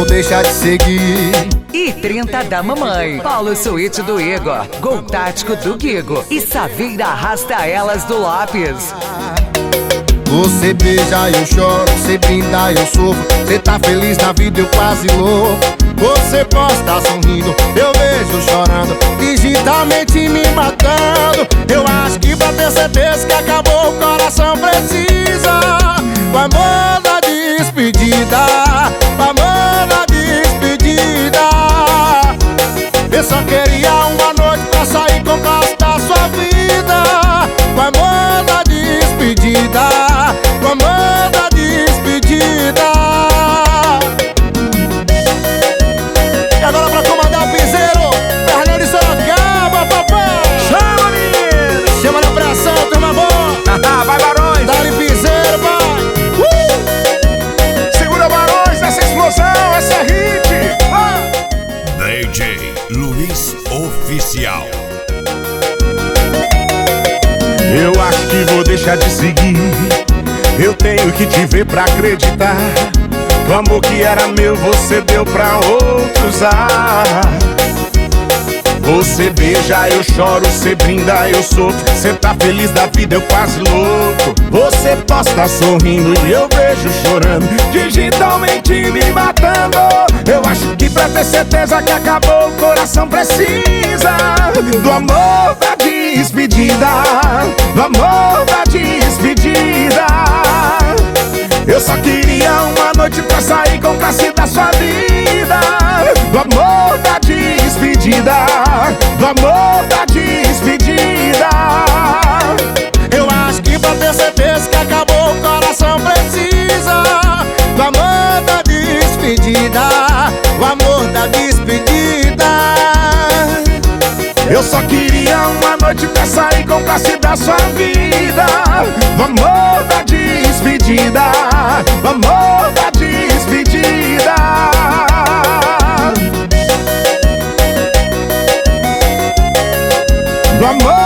vou deixar de seguir. E 30 da mamãe, Paulo Suíte do Igor, Gol Tático do Guigo e Saveira Arrasta Elas do Lápis. Você beija, eu choro, você brinda, eu sofro. Você tá feliz na vida, eu quase louco. Você posta sorrindo, eu vejo chorando, digitalmente me matando. Eu acho que pra ter certeza que acabou, o coração precisa o amor da despedida, o amor da despedida. Eu só queria uma noite pra sair com o gosto da sua vida. O amor da despedida, o amor da despedida. E agora pra comandar o piseiro, Fernando de Sorocaba, papai. Chama, menino! Chama na pressão, turma boa. Vai, Barões! Dá-lhe piseiro, vai. Segura, Barões, essa explosão, essa é hit! DJ Luiz Oficial. Eu acho que vou deixar de seguir. Eu tenho que te ver pra acreditar. O amor que era meu você deu pra outro usar. Você beija, eu choro, você brinda, eu sofro. Você tá feliz da vida, eu quase louco. Você posta sorrindo e eu vejo chorando, digitalmente me matando. Eu acho que pra ter certeza que acabou, o coração precisa do amor da despedida, do amor da despedida. Eu só queria uma noite pra sair com classe da sua vida. Do amor da despedida, do amor da despedida. Eu acho que pra ter certeza que acabou, o coração precisa do amor da despedida, o amor da despedida. Eu só queria uma noite pra sair com classe da sua vida. Do amor da despedida, do amor da despedida. Do amor